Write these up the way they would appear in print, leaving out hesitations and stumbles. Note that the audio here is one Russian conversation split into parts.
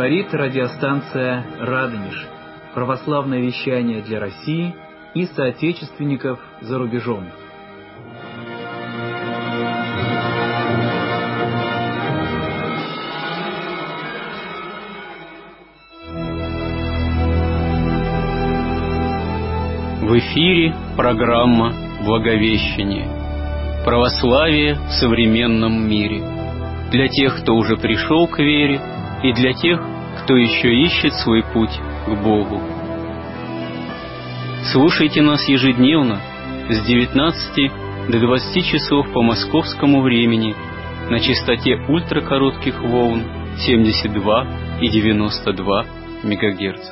Говорит радиостанция «Радонеж». Православное вещание для России и соотечественников за рубежом. В эфире программа «Благовещение». Православие в современном мире. Для тех, кто уже пришел к вере, и для тех, кто еще ищет свой путь к Богу. Слушайте нас ежедневно с 19 до 20 часов по московскому времени на частоте ультракоротких волн 72 и 92 МГц.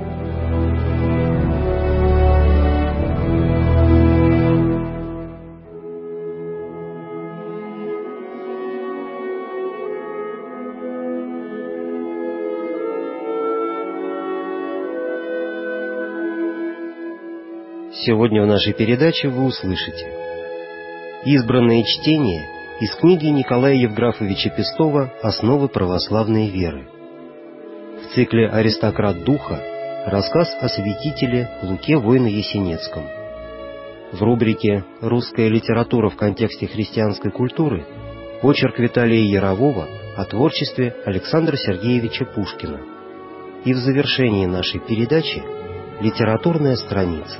Сегодня в нашей передаче вы услышите избранное чтение из книги Николая Евграфовича Пестова «Основы православной веры». В цикле «Аристократ духа» рассказ о святителе Луке Войно-Ясенецком. В рубрике «Русская литература в контексте христианской культуры» очерк Виталия Ярового о творчестве Александра Сергеевича Пушкина. И в завершении нашей передачи литературная страница.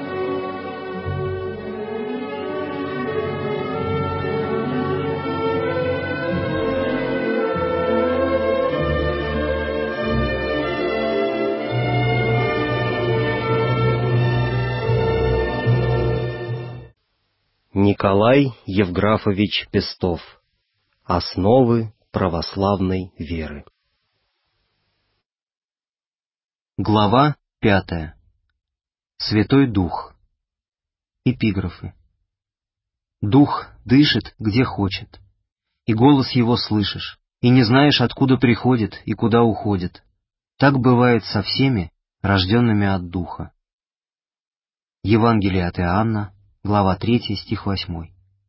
Николай Евграфович Пестов. Основы православной веры. Глава 5. Святой Дух. Эпиграфы. Дух дышит, где хочет, и голос его слышишь, и не знаешь, откуда приходит и куда уходит. Так бывает со всеми, рожденными от Духа. Евангелие от Иоанна, глава 3, стих 8.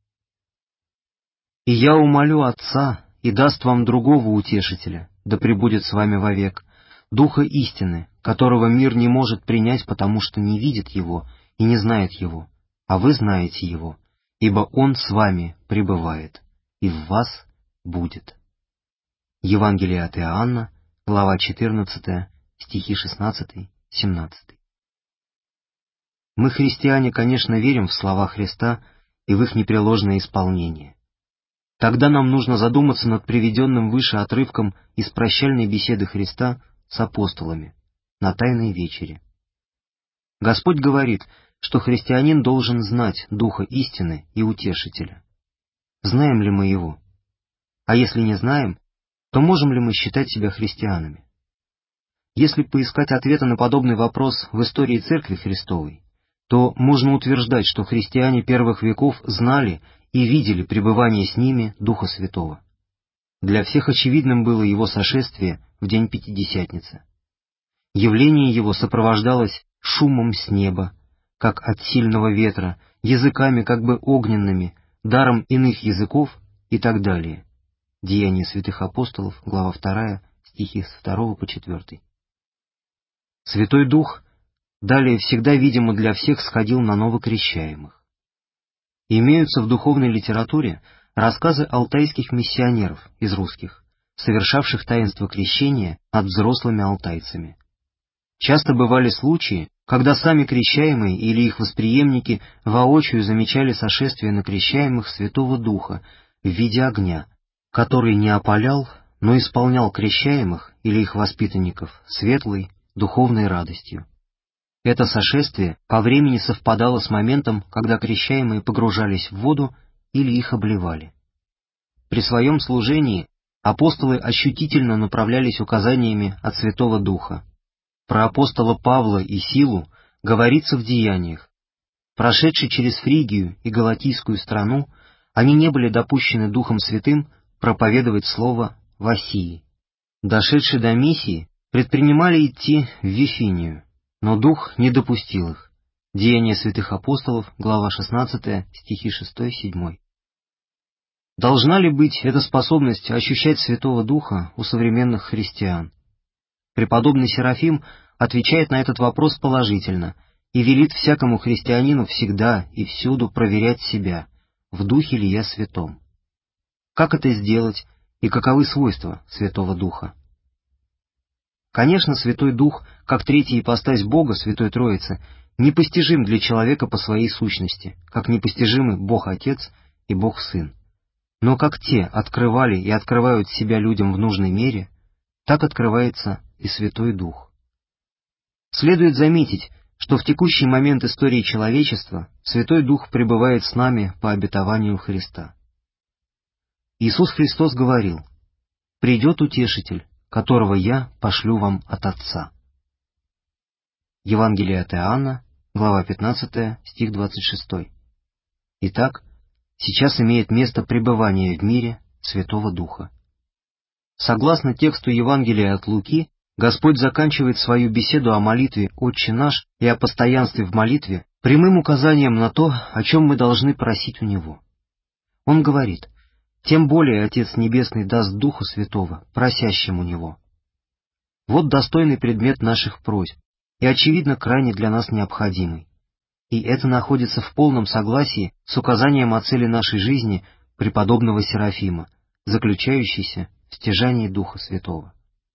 «И я умолю Отца, и даст вам другого утешителя, да пребудет с вами вовек, Духа истины, которого мир не может принять, потому что не видит Его и не знает Его, а вы знаете Его, ибо Он с вами пребывает, и в вас будет». Евангелие от Иоанна, глава 14, стихи 16-17. Мы, христиане, конечно, верим в слова Христа и в их непреложное исполнение. Тогда нам нужно задуматься над приведенным выше отрывком из прощальной беседы Христа с апостолами на Тайной вечере. Господь говорит, что христианин должен знать Духа истины и Утешителя. Знаем ли мы Его? А если не знаем, то можем ли мы считать себя христианами? Если поискать ответа на подобный вопрос в истории Церкви Христовой, то можно утверждать, что христиане первых веков знали и видели пребывание с ними Духа Святого. Для всех очевидным было Его сошествие в день Пятидесятницы. Явление Его сопровождалось шумом с неба, как от сильного ветра, языками как бы огненными, даром иных языков и так далее. Деяния святых апостолов, глава 2, стихи с 2 по 4. Святой Дух далее всегда, видимо, для всех сходил на новокрещаемых. Имеются в духовной литературе рассказы алтайских миссионеров из русских, совершавших таинство крещения над взрослыми алтайцами. Часто бывали случаи, когда сами крещаемые или их восприемники воочию замечали сошествие на крещаемых Святого Духа в виде огня, который не опалял, но исполнял крещаемых или их воспитанников светлой, духовной радостью. Это сошествие по времени совпадало с моментом, когда крещаемые погружались в воду или их обливали. При своем служении апостолы ощутительно направлялись указаниями от Святого Духа. Про апостола Павла и Силу говорится в Деяниях. Прошедшие через Фригию и Галатийскую страну, они не были допущены Духом Святым проповедовать слово в Асии. Дошедшие до Мисии, предпринимали идти в Вифинию, но Дух не допустил их. Деяния святых апостолов, глава 16, стихи 6-7. Должна ли быть эта способность ощущать Святого Духа у современных христиан? преподобный Серафим отвечает на этот вопрос положительно и велит всякому христианину всегда и всюду проверять себя, в духе ли я святом. Как это сделать и каковы свойства Святого Духа? Конечно, Святой Дух, как третья ипостась Бога, Святой Троицы, непостижим для человека по своей сущности, как непостижимы Бог Отец и Бог Сын. Но как те открывали и открывают себя людям в нужной мере, так открывается и Святой Дух. Следует заметить, что в текущий момент истории человечества Святой Дух пребывает с нами по обетованию Христа. Иисус Христос говорил: «Придет Утешитель, которого я пошлю вам от Отца». Евангелие от Иоанна, глава 15, стих 26. Итак, сейчас имеет место пребывание в мире Святого Духа. Согласно тексту Евангелия от Луки, Господь заканчивает свою беседу о молитве «Отче наш» и о постоянстве в молитве прямым указанием на то, о чем мы должны просить у Него. Он говорит: «Тем более Отец Небесный даст Духа Святого, просящим у Него». Вот достойный предмет наших просьб, и, очевидно, крайне для нас необходимый. И это находится в полном согласии с указанием о цели нашей жизни преподобного Серафима, заключающейся в стяжании Духа Святого.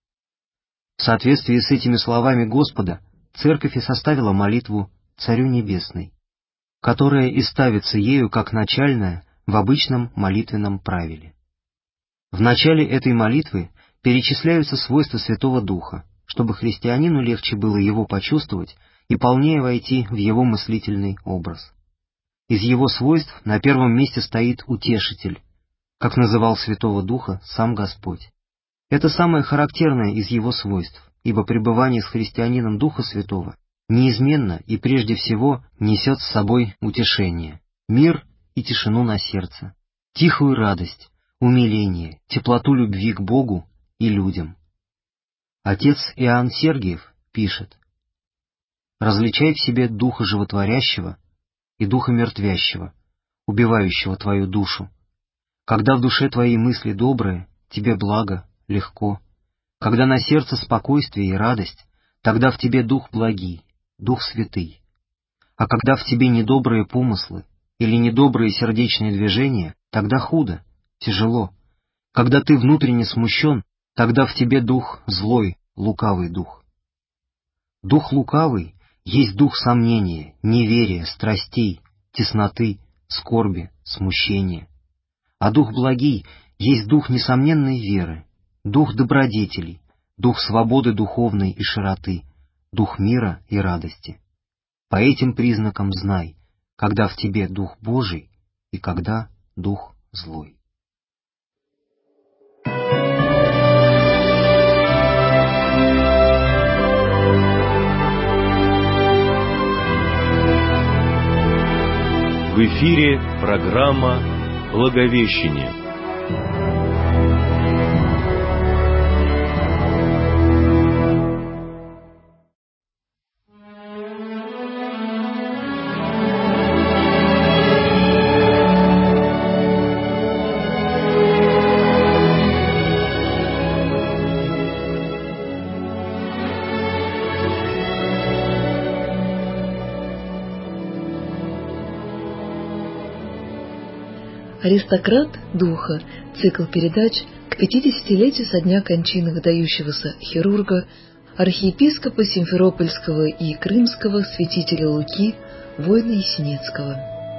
В соответствии с этими словами Господа, Церковь и составила молитву Царю Небесной, которая и ставится ею как начальная в обычном молитвенном правиле. В начале этой молитвы перечисляются свойства Святого Духа, чтобы христианину легче было его почувствовать и полнее войти в его мыслительный образ. Из его свойств на первом месте стоит Утешитель, как называл Святого Духа сам Господь. Это самое характерное из его свойств, ибо пребывание с христианином Духа Святого неизменно и прежде всего несет с собой утешение, мир и тишину на сердце, тихую радость, умиление, теплоту любви к Богу и людям. Отец Иоанн Сергиев пишет: «Различай в себе духа животворящего и духа мертвящего, убивающего твою душу. Когда в душе твоей мысли добрые, тебе благо, легко. Когда на сердце спокойствие и радость, тогда в тебе дух благий, дух святый. А когда в тебе недобрые помыслы или недобрые сердечные движения, тогда худо, тяжело. Когда ты внутренне смущен, тогда в тебе дух злой, лукавый дух. Дух лукавый есть дух сомнения, неверия, страстей, тесноты, скорби, смущения. А дух благий есть дух несомненной веры, дух добродетелей, дух свободы духовной и широты, дух мира и радости. По этим признакам знай, когда в тебе дух Божий и когда дух злой». В эфире программа «Благовещение». «Аристократ Духа» — цикл передач к 50-летию со дня кончины выдающегося хирурга, архиепископа Симферопольского и Крымского святителя Луки, воина Есенецкого.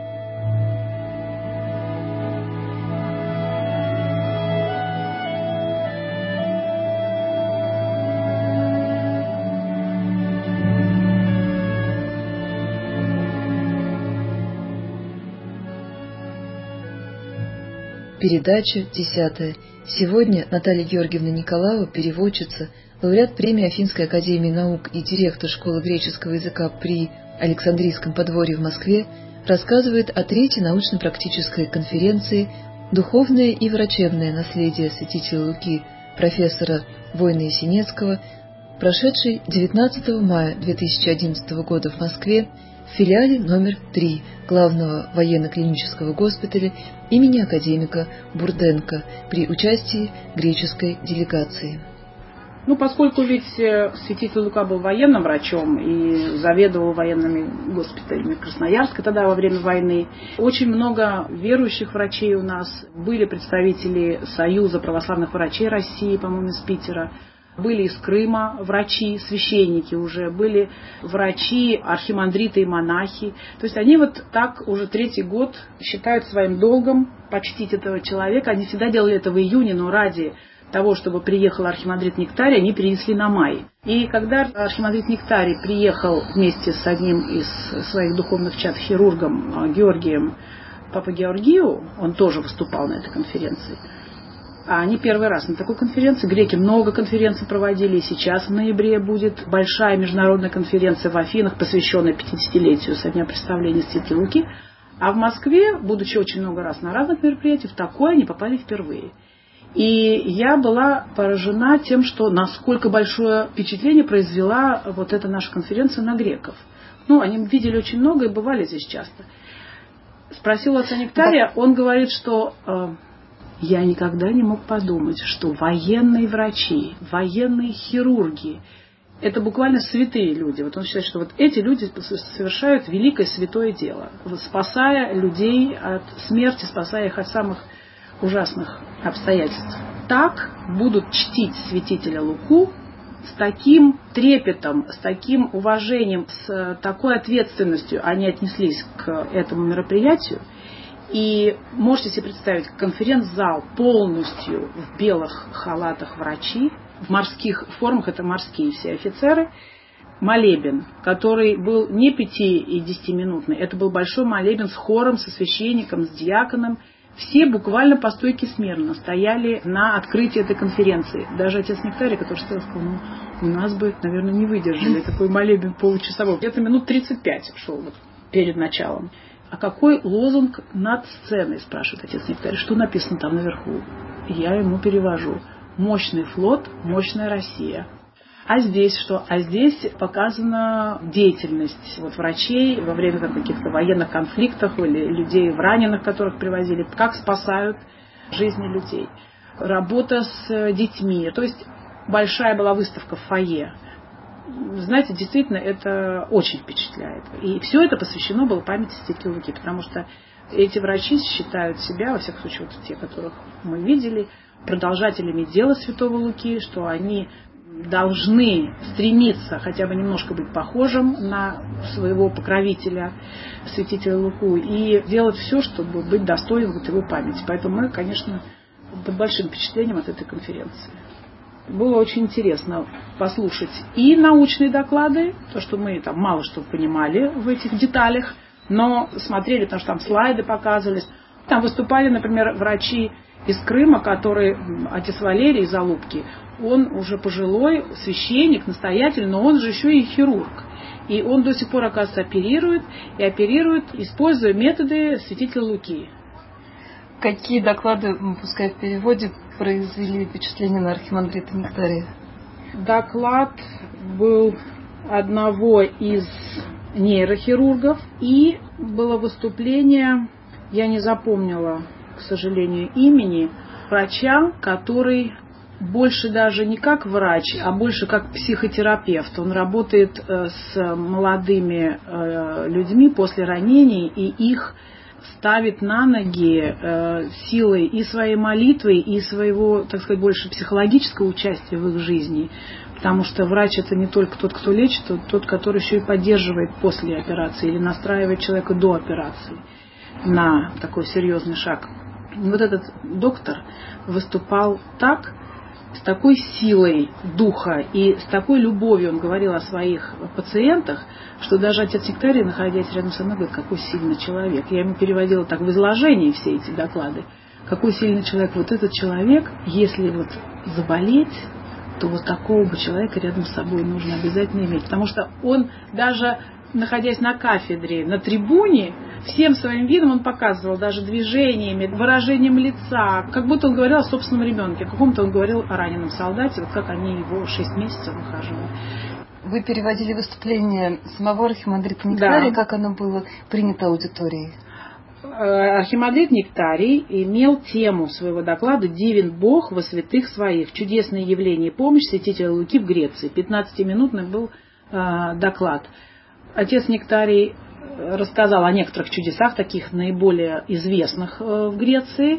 Передача 10. Сегодня Наталья Георгиевна Николаева, переводчица, лауреат премии Афинской академии наук и директор школы греческого языка при Александрийском подворье в Москве, рассказывает о третьей научно-практической конференции «Духовное и врачебное наследие святителя Луки» профессора воина Есенецкого, прошедшей 19 мая 2011 года в Москве в филиале номер 3 главного военно-клинического госпиталя имени академика Бурденко при участии греческой делегации. Поскольку ведь святитель Лука был военным врачом и заведовал военными госпиталями Красноярска тогда во время войны, очень много верующих врачей у нас, были представители Союза православных врачей России, по-моему, из Питера, были из Крыма врачи, священники уже, были врачи, архимандриты и монахи. То есть они вот так уже 3-й год считают своим долгом почтить этого человека. Они всегда делали это в июне, но ради того, чтобы приехал архимандрит Нектарий, они перенесли на май. И когда архимандрит Нектарий приехал вместе с одним из своих духовных чад, хирургом Георгием Папагеоргиу, он тоже выступал на этой конференции, а они первый раз на такой конференции. Греки много конференций проводили, и сейчас в ноябре будет большая международная конференция в Афинах, посвященная 50-летию со дня представления святителя Луки. А в Москве, будучи очень много раз на разных мероприятиях, в такое они попали впервые. И я была поражена тем, что насколько большое впечатление произвела вот эта наша конференция на греков. Они видели очень много и бывали здесь часто. Спросила отца Нектария, он говорит, что я никогда не мог подумать, что военные врачи, военные хирурги, это буквально святые люди. Вот он считает, что вот эти люди совершают великое святое дело, спасая людей от смерти, спасая их от самых ужасных обстоятельств. Так будут чтить святителя Луку с таким трепетом, с таким уважением, с такой ответственностью они отнеслись к этому мероприятию. И можете себе представить, конференц-зал полностью в белых халатах врачи, в морских формах, это морские все офицеры, молебен, который был не 5- и 10-минутный, это был большой молебен с хором, со священником, с диаконом. Все буквально по стойке смирно стояли на открытии этой конференции. Даже отец Нектарий, который сказал, у нас бы, наверное, не выдержали такой молебен получасовой. Где-то минут 35 шел перед началом. А какой лозунг над сценой, спрашивает отец Нектарий, что написано там наверху? Я ему перевожу. Мощный флот, мощная Россия. А здесь что? А здесь показана деятельность врачей во время каких-то военных конфликтов или людей в раненых, которых привозили, как спасают жизни людей. Работа с детьми. То есть большая была выставка в фойе. Знаете, действительно, это очень впечатляет. И все это посвящено было памяти святителя Луки, потому что эти врачи считают себя, во всяком случае, те, которых мы видели, продолжателями дела святого Луки, что они должны стремиться хотя бы немножко быть похожим на своего покровителя, святителя Луку, и делать все, чтобы быть достойным его памяти. Поэтому мы, конечно, под большим впечатлением от этой конференции. Было очень интересно послушать и научные доклады, то, что мы там мало что понимали в этих деталях, но смотрели, потому что там слайды показывались. Там выступали, например, врачи из Крыма, который отец Валерий из Алупки, он уже пожилой священник, настоятель, но он же еще и хирург. И он до сих пор, оказывается, оперирует, используя методы святителя Луки. Какие доклады, пускай в переводе, произвели впечатление на архимандрита Нектария? Доклад был одного из нейрохирургов, и было выступление, я не запомнила, к сожалению, имени, врача, который больше даже не как врач, а больше как психотерапевт. Он работает с молодыми людьми после ранений и их ставит на ноги силой и своей молитвой, и своего, так сказать, больше психологического участия в их жизни. Потому что врач — это не только тот, кто лечит, а тот, который еще и поддерживает после операции или настраивает человека до операции на такой серьезный шаг. Вот этот доктор выступал так, с такой силой духа и с такой любовью он говорил о своих пациентах, что даже отец Нектарий, находясь рядом со мной, говорит, какой сильный человек. Я ему переводила так в изложении все эти доклады. Какой сильный человек. Вот этот человек, если заболеть, то такого бы человека рядом с собой нужно обязательно иметь. Потому что он даже, находясь на кафедре, на трибуне, всем своим видом он показывал, даже движениями, выражением лица, как будто он говорил о собственном ребенке. О каком-то он говорил о раненом солдате, как они его 6 месяцев выхаживали. Вы переводили выступление самого архимандрита Нектария, да. Как оно было принято аудиторией? Архимандрит Нектарий имел тему своего доклада «Дивен Бог во святых своих. Чудесные явления и помощь святителя Луки в Греции». 15-минутный был доклад. Отец Нектарий рассказал о некоторых чудесах, таких наиболее известных в Греции,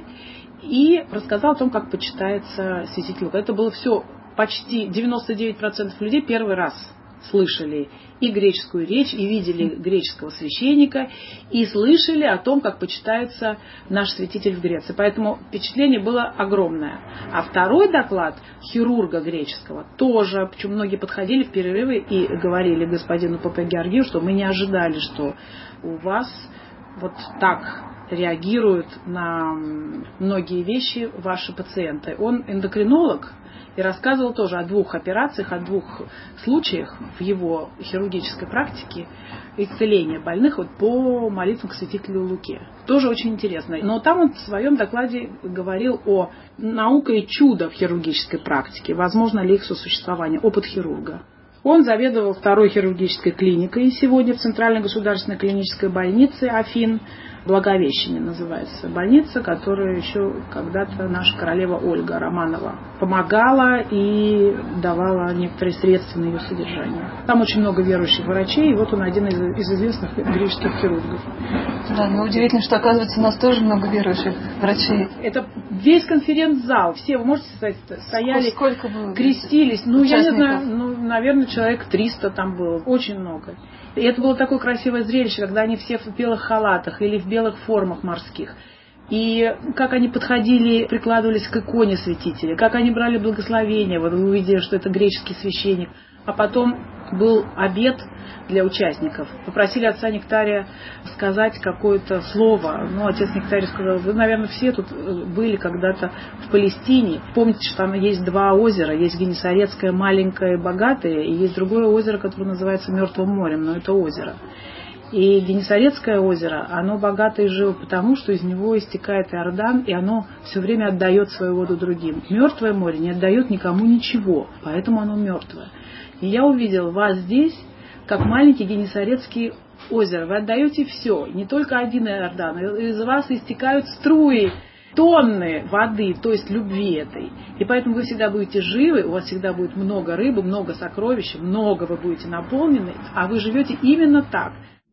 и рассказал о том, как почитается святитель Лука. Это было все, почти 99% людей первый раз слышали и греческую речь, и видели греческого священника, и слышали о том, как почитается наш святитель в Греции. Поэтому впечатление было огромное. А второй доклад хирурга греческого тоже, почему многие подходили в перерывы и говорили господину Папе Георгию, что мы не ожидали, что у вас вот так реагируют на многие вещи ваши пациенты. Он эндокринолог и рассказывал тоже о 2 операциях, о 2 случаях в его хирургической практике исцеления больных вот по молитвам к святителю Луке. Тоже очень интересно. Но там он в своем докладе говорил о науке и чудо в хирургической практике, возможно ли их сосуществование, опыт хирурга. Он заведовал 2-й хирургической клиникой сегодня в Центральной государственной клинической больнице Афин. Благовещение называется больница, которая еще когда-то наша королева Ольга Романова помогала и давала некоторые средства на ее содержание. Там очень много верующих врачей, и вот он один из известных греческих хирургов. Да, но удивительно, что, оказывается, у нас тоже много верующих врачей. Это весь конференц-зал, все, вы можете сказать, стояли, сколько было крестились. Ну, я не знаю, наверное, человек 300 там было, очень много. И это было такое красивое зрелище, когда они все в белых халатах или в белых формах морских. И как они подходили, прикладывались к иконе святителя, как они брали благословение, вот вы увидели, что это греческий священник. А потом был обед для участников. Попросили отца Нектария сказать какое-то слово. Ну, отец Нектарий сказал: вы, наверное, все тут были когда-то в Палестине. Помните, что там есть 2 озера. Есть Генесарецкое, маленькое и богатое, и есть другое озеро, которое называется Мертвым морем, но это озеро. И Генесарецкое озеро, оно богато и живо потому, что из него истекает Иордан, и оно все время отдает свою воду другим. Мертвое море не отдает никому ничего, поэтому оно мертвое. И я увидел вас здесь, как маленький Генесарецкий озеро. Вы отдаете все, не только один Иордан. Из вас истекают струи, тонны воды, то есть любви этой. И поэтому вы всегда будете живы, у вас всегда будет много рыбы, много сокровищ, много вы будете наполнены, а вы живете именно так.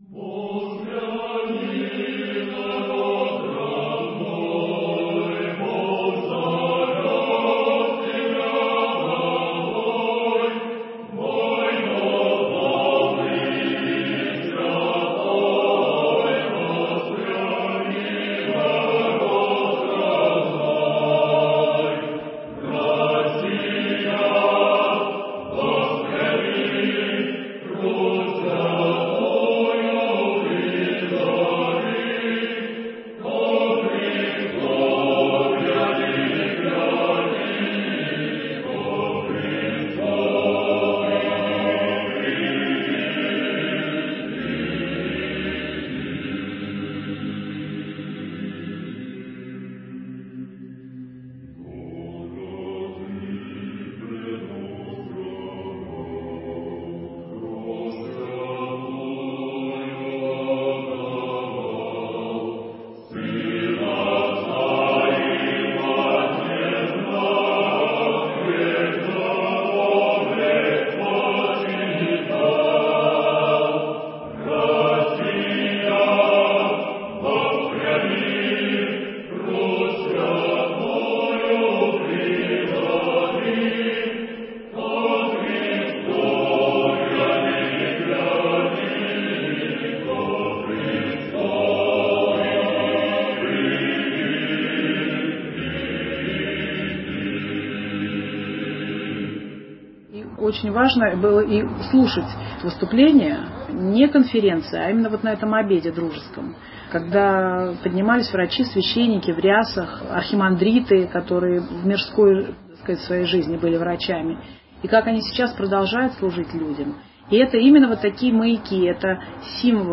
Очень важно было и слушать выступления, не конференции, а именно вот на этом обеде дружеском, когда поднимались врачи, священники в рясах, архимандриты, которые в мирской, так сказать, своей жизни были врачами, и как они сейчас продолжают служить людям. И это именно вот такие маяки, это символы,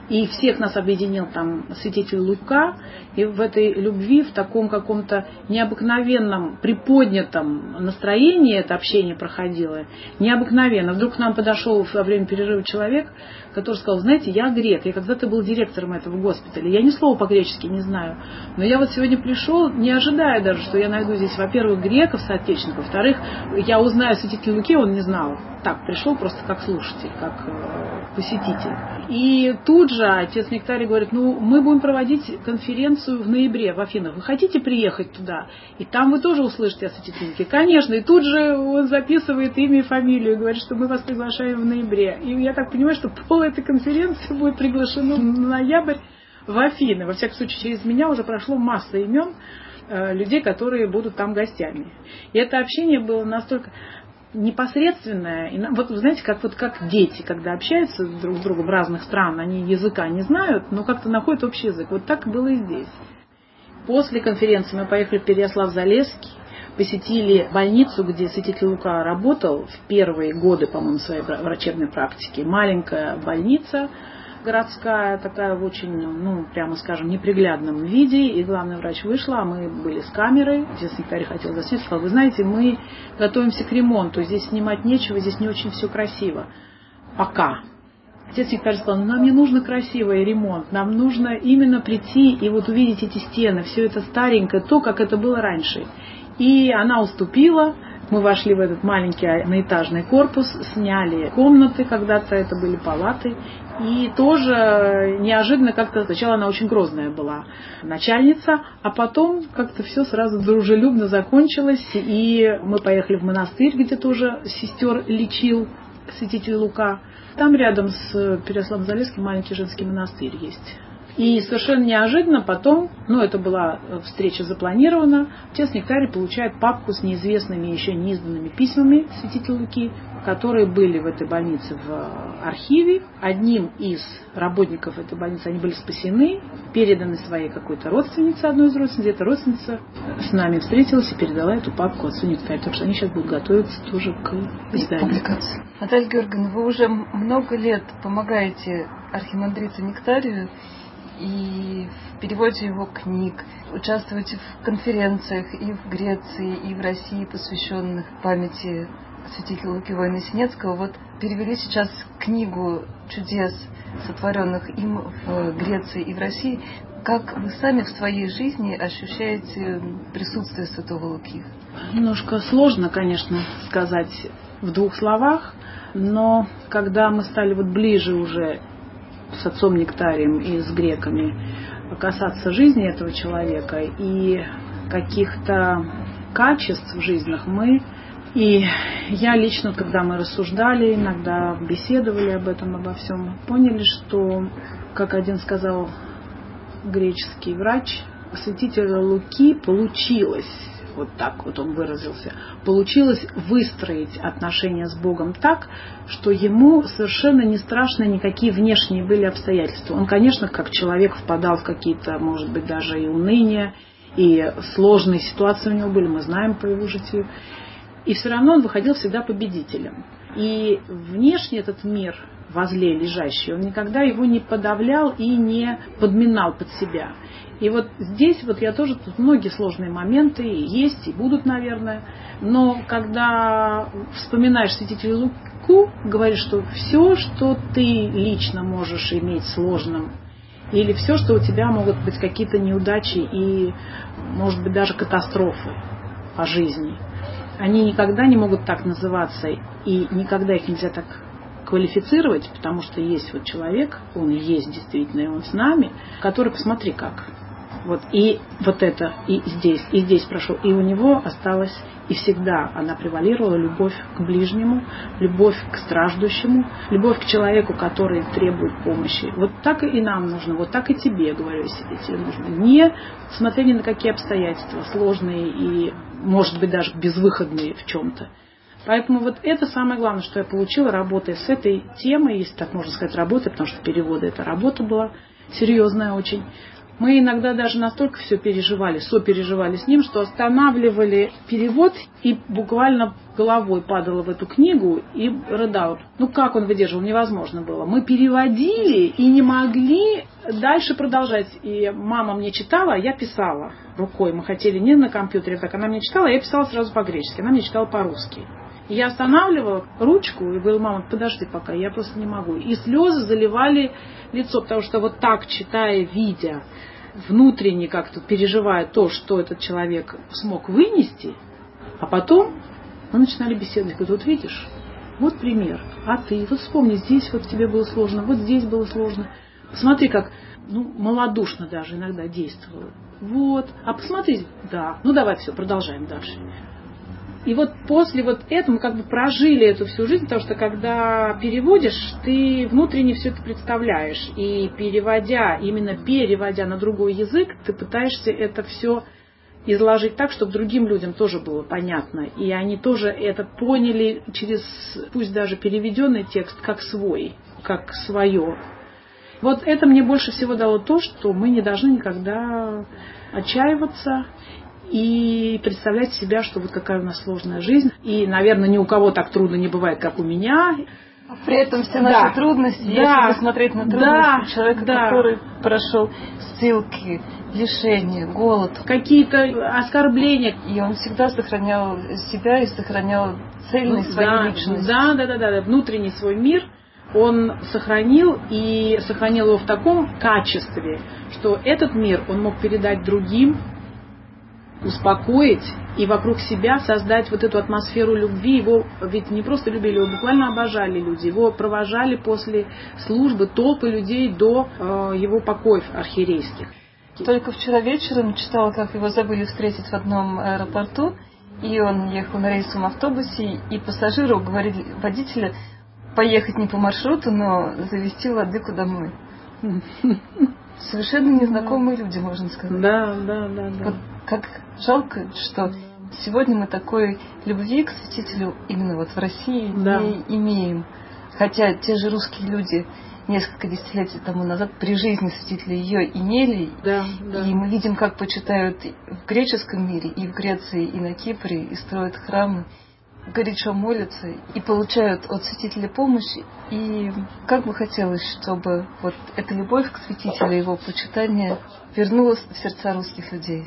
И всех нас объединил там святитель Лука, и в этой любви, в таком каком-то необыкновенном, приподнятом настроении это общение проходило. Необыкновенно. Вдруг к нам подошел во время перерыва человек, который сказал: знаете, я грек, я когда-то был директором этого госпиталя, я ни слова по-гречески не знаю, но я вот сегодня пришел, не ожидая даже, что я найду здесь, во-первых, греков, соотечественников, во-вторых, я узнаю святителя Луки, он не знал. Так, пришел просто как слушатель, как посетитель. И тут же отец Нектарий говорит: ну, мы будем проводить конференцию в ноябре в Афинах. Вы хотите приехать туда? И там вы тоже услышите о святителе Луке. Конечно. И тут же он записывает имя и фамилию и говорит, что мы вас приглашаем в ноябре. И я так понимаю, что пол этой конференции будет приглашено на ноябрь в Афины. Во всяком случае, через меня уже прошло масса имен людей, которые будут там гостями. И это общение было настолько непосредственное. И, вот знаете, как дети, когда общаются друг с другом в разных странах, они языка не знают, но как-то находят общий язык. Вот так было и здесь. После конференции мы поехали в Переяслав-Залесский, посетили больницу, где святитель Лука работал в первые годы, по-моему, своей врачебной практики. Маленькая больница городская, такая в очень, прямо скажем, неприглядном виде. И главный врач вышла, а мы были с камерой. Отец Нектарий хотел заснять, сказал: вы знаете, мы готовимся к ремонту, здесь снимать нечего, здесь не очень все красиво. Пока. Отец Нектарий сказал: нам не нужно красивый ремонт, нам нужно именно прийти и вот увидеть эти стены, все это старенькое, то, как это было раньше. И она уступила. Мы вошли в этот маленький одноэтажный корпус, сняли комнаты, когда-то это были палаты. И тоже неожиданно как-то, сначала она очень грозная была начальница, а потом как-то все сразу дружелюбно закончилось. И мы поехали в монастырь, где тоже сестер лечил святитель Лука. Там рядом с Переяславом-Залесским маленький женский монастырь есть. И совершенно неожиданно потом, это была встреча запланирована, отец Нектарий получает папку с неизвестными, еще неизданными письмами святителя Луки, которые были в этой больнице в архиве. Одним из работников этой больницы они были спасены, переданы своей какой-то родственнице, одной из родственниц. Эта родственница с нами встретилась и передала эту папку отцу Нектарию. Так что они сейчас будут готовиться тоже к изданию. Наталья Георгиевна, вы уже много лет помогаете архимандриту Нектарию и в переводе его книг, участвуете в конференциях и в Греции, и в России, посвященных памяти святителя Луки Воина-Синецкого. Вот перевели сейчас книгу чудес, сотворенных им в Греции и в России. Как вы сами в своей жизни ощущаете присутствие святого Луки? Немножко сложно, конечно, сказать в двух словах, но когда мы стали ближе уже с отцом Нектарием и с греками касаться жизни этого человека и каких-то качеств в жизнях и я лично, когда мы рассуждали, иногда беседовали об этом, обо всем, поняли, что, как один сказал греческий врач, святителя Луки получилось, вот так вот он выразился, получилось выстроить отношения с Богом так, что ему совершенно не страшно никакие внешние были обстоятельства. Он, конечно, как человек впадал в какие-то, может быть, даже и уныния, и сложные ситуации у него были, мы знаем по его житию. И все равно он выходил всегда победителем. И внешне этот мир возле лежащий, он никогда его не подавлял и не подминал под себя. И вот здесь я тоже, тут многие сложные моменты есть и будут, наверное, но когда вспоминаешь святителя Луку, говоришь, что все, что ты лично можешь иметь сложным, или все, что у тебя могут быть какие-то неудачи и, может быть, даже катастрофы по жизни, они никогда не могут так называться, и никогда их нельзя так квалифицировать, потому что есть человек, он есть действительно, и он с нами, который, посмотри как. И это, и здесь прошел, и у него осталось, и всегда она превалировала любовь к ближнему, любовь к страждущему, любовь к человеку, который требует помощи. Вот так и нам нужно, вот так и тебе, говорю себе, тебе нужно. Не смотря ни на какие обстоятельства, сложные и, может быть, даже безвыходные в чем-то. Поэтому это самое главное, что я получила, работая с этой темой, если так можно сказать, работой, потому что переводы это работа была серьезная очень. Мы иногда даже настолько все переживали, сопереживали с ним, что останавливали перевод и буквально головой падала в эту книгу и рыдала. Ну как он выдерживал? Невозможно было. Мы переводили и не могли дальше продолжать. И мама мне читала, а я писала рукой. Мы хотели не на компьютере, так она мне читала, а я писала сразу по-гречески. Она мне читала по-русски. И я останавливала ручку и говорила: мама, подожди пока, я просто не могу. И слезы заливали лицо, потому что вот так, читая, видя, внутренне как-то переживая то, что этот человек смог вынести, а потом мы начинали беседовать. Говорю: вот видишь, вот пример, а ты, вот вспомни, здесь вот тебе было сложно, вот здесь было сложно. Посмотри, как, малодушно даже иногда действовала. Вот, а посмотри, да, давай все, продолжаем дальше. И вот после вот этого мы как бы прожили эту всю жизнь, потому что когда переводишь, ты внутренне все это представляешь. И именно переводя на другой язык, ты пытаешься это все изложить так, чтобы другим людям тоже было понятно. И они тоже это поняли через, пусть даже переведенный текст, как свой, как свое. Вот это мне больше всего дало то, что мы не должны никогда отчаиваться и представлять себя, что вот какая у нас сложная жизнь. И, наверное, ни у кого так трудно не бывает, как у меня. При этом все наши трудности, если посмотреть на трудности человека, который прошел ссылки, лишения, голод. Какие-то оскорбления. И он всегда сохранял себя и сохранял цельность свою личность. Да. Внутренний свой мир он сохранил, и сохранил его в таком качестве, что этот мир он мог передать другим, успокоить и вокруг себя создать вот эту атмосферу любви. Его ведь не просто любили, его буквально обожали люди. Его провожали после службы толпы людей до его покоев архиерейских. Только вчера вечером читала, как его забыли встретить в одном аэропорту, и он ехал на рейсовом автобусе, и пассажиру говорили водителя поехать не по маршруту, но завезти владыку домой. Совершенно незнакомые люди, можно сказать. Да. Вот как жалко, что сегодня мы такой любви к святителю именно вот в России не имеем. Хотя те же русские люди несколько десятилетий тому назад при жизни святителя ее имели. Да. И мы видим, как почитают в греческом мире, и в Греции, и на Кипре, и строят храмы, горячо молятся и получают от святителя помощь. И как бы хотелось, чтобы вот эта любовь к святителю, его почитание вернулась в сердца русских людей.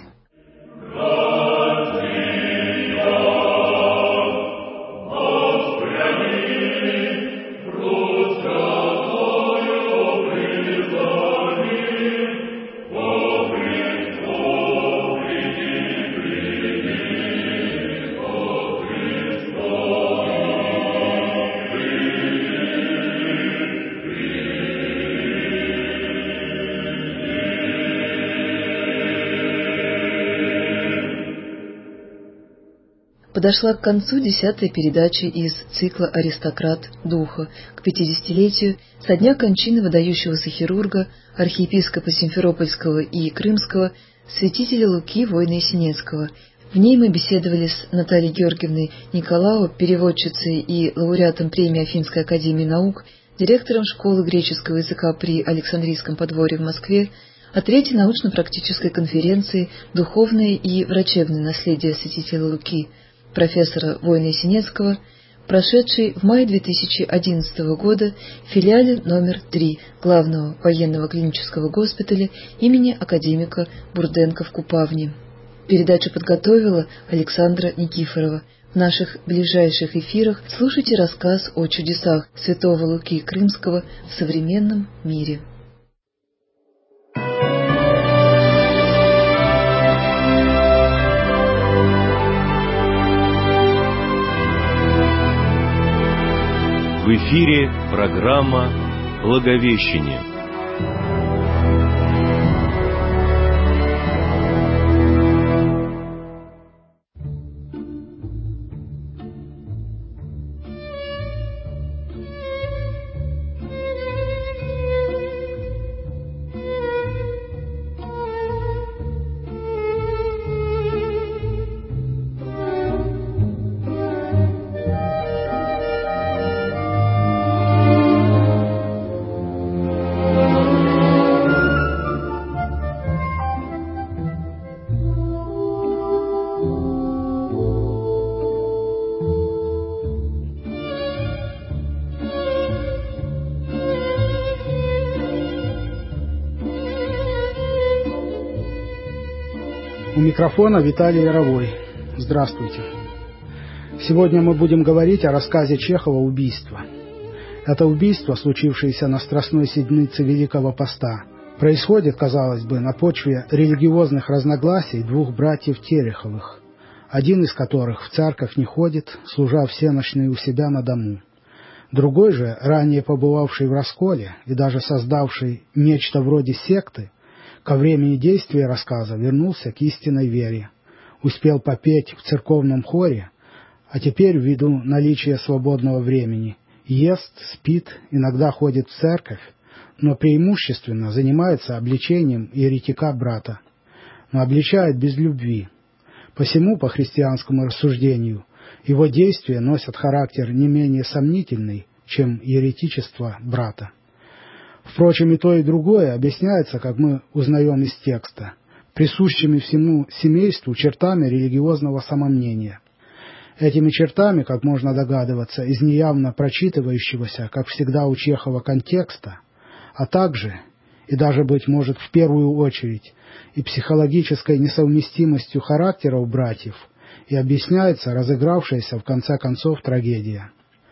Подошла к концу 10-я передача из цикла «Аристократ Духа» к 50-летию со дня кончины выдающегося хирурга, архиепископа Симферопольского и Крымского, святителя Луки Войно-Ясенецкого. В ней мы беседовали с Натальей Георгиевной Николао, переводчицей и лауреатом премии Афинской академии наук, директором школы греческого языка при Александрийском подворье в Москве, о третьей научно-практической конференции «Духовное и врачебное наследие святителя Луки» профессора Войно-Ясенецкого, прошедшей в мае 2011 года в филиале номер 3 главного военного клинического госпиталя имени академика Бурденко в Купавне. Передачу подготовила Александра Никифорова. В наших ближайших эфирах слушайте рассказ о чудесах святого Луки Крымского в современном мире. В эфире программа «Благовещение». микрофона Виталий Яровой. Здравствуйте. Сегодня мы будем говорить о рассказе Чехова «Убийство». Это убийство, случившееся на Страстной Седмице Великого Поста, происходит, казалось бы, на почве религиозных разногласий двух братьев Тереховых, один из которых в церковь не ходит, служа всенощной у себя на дому. Другой же, ранее побывавший в расколе и даже создавший нечто вроде секты, ко времени действия рассказа вернулся к истинной вере, успел попеть в церковном хоре, а теперь, ввиду наличия свободного времени, ест, спит, иногда ходит в церковь, но преимущественно занимается обличением еретика брата, но обличает без любви. Посему, по христианскому рассуждению, его действия носят характер не менее сомнительный, чем еретичество брата. Впрочем, и то, и другое объясняется, как мы узнаем из текста, присущими всему семейству чертами религиозного самомнения. Этими чертами, как можно догадываться, из неявно прочитывающегося, как всегда у Чехова, контекста, а также, и даже, быть может, в первую очередь, и психологической несовместимостью характеров братьев, и объясняется разыгравшаяся в конце концов трагедия.